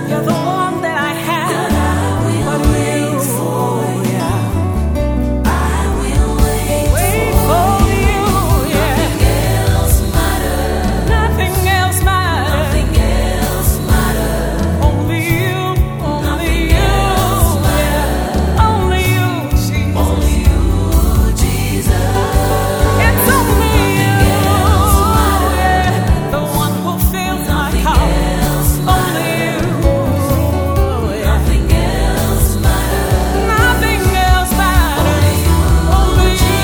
You're the one that I have. But you, yeah. I will wait for you, yeah. Nothing else matters. Only you, only you, yeah. Only you, Jesus. It's only you, yeah. The one who fills my cup. Only you, yeah. Nothing else matters. Only you.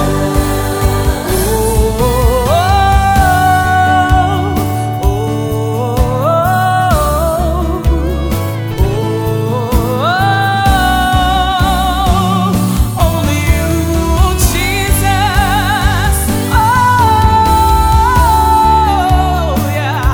Only you, Jesus. Oh, yeah.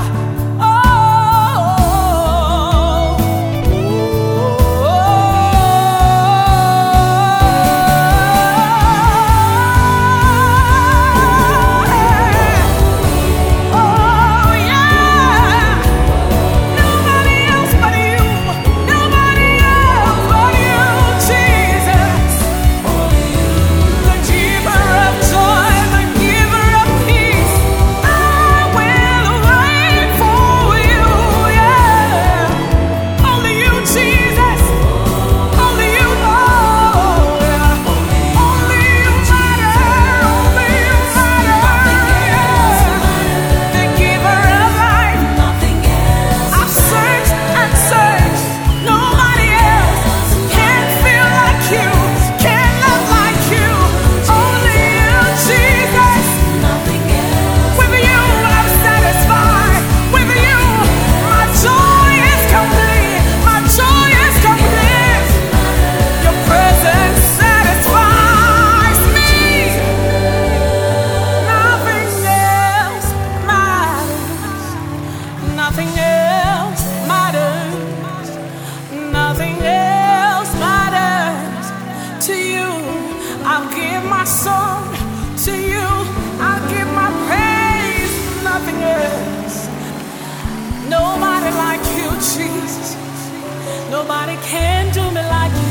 Oh, yeah. Nobody else but you. Nobody else but you, Jesus. The giver of joy, the giver of peace. I will wait for you, yeah. Only you, Jesus. Only you, Lord. Only you matter. Only you matter, yeah. The giver of life. I've searched and searched. Nobody else can feel like you, can love like you. Only you, Jesus. With you, I'm satisfied. With you, my joy is complete. My joy is complete. Your presence satisfies me. Nothing else matters. Nothing else matters. Nothing else matters to you. I'll give my song to you. I'll give my praise. Nothing else. Nobody like you, Jesus. Nobody can do me like you.